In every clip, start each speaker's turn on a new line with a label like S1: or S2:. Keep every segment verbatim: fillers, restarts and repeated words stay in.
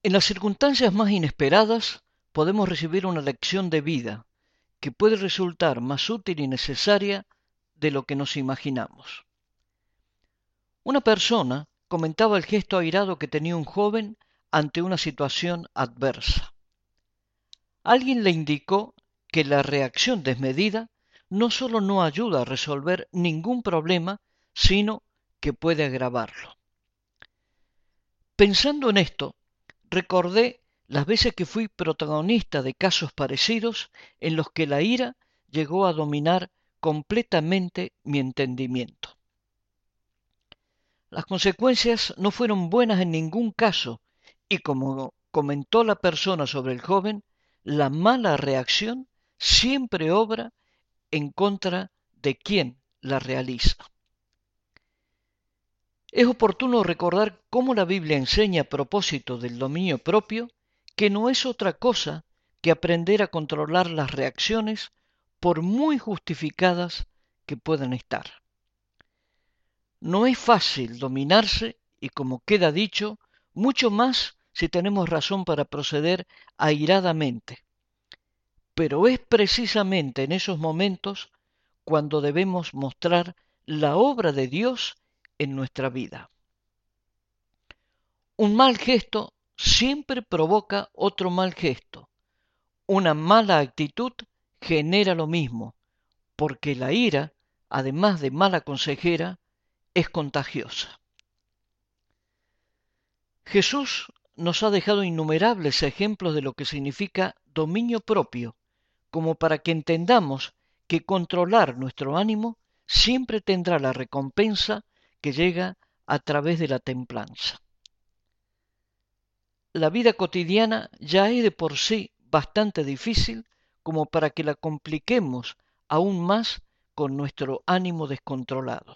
S1: En las circunstancias más inesperadas podemos recibir una lección de vida que puede resultar más útil y necesaria de lo que nos imaginamos. Una persona comentaba el gesto airado que tenía un joven ante una situación adversa. Alguien le indicó que la reacción desmedida no solo no ayuda a resolver ningún problema, sino que puede agravarlo. Pensando en esto, recordé las veces que fui protagonista de casos parecidos en los que la ira llegó a dominar completamente mi entendimiento. Las consecuencias no fueron buenas en ningún caso y, como comentó la persona sobre el joven, la mala reacción siempre obra en contra de quien la realiza. Es oportuno recordar cómo la Biblia enseña a propósito del dominio propio que no es otra cosa que aprender a controlar las reacciones por muy justificadas que puedan estar. No es fácil dominarse y, como queda dicho, mucho más si tenemos razón para proceder airadamente. Pero es precisamente en esos momentos cuando debemos mostrar la obra de Dios en nuestra vida. Un mal gesto siempre provoca otro mal gesto. Una mala actitud genera lo mismo, porque la ira, además de mala consejera, es contagiosa. Jesús nos ha dejado innumerables ejemplos de lo que significa dominio propio, como para que entendamos que controlar nuestro ánimo siempre tendrá la recompensa que llega a través de la templanza. La vida cotidiana ya es de por sí bastante difícil como para que la compliquemos aún más con nuestro ánimo descontrolado.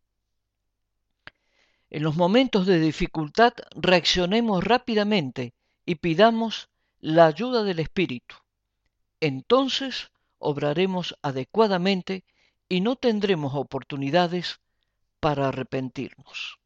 S1: En los momentos de dificultad reaccionemos rápidamente y pidamos la ayuda del Espíritu. Entonces obraremos adecuadamente y no tendremos oportunidades para arrepentirnos.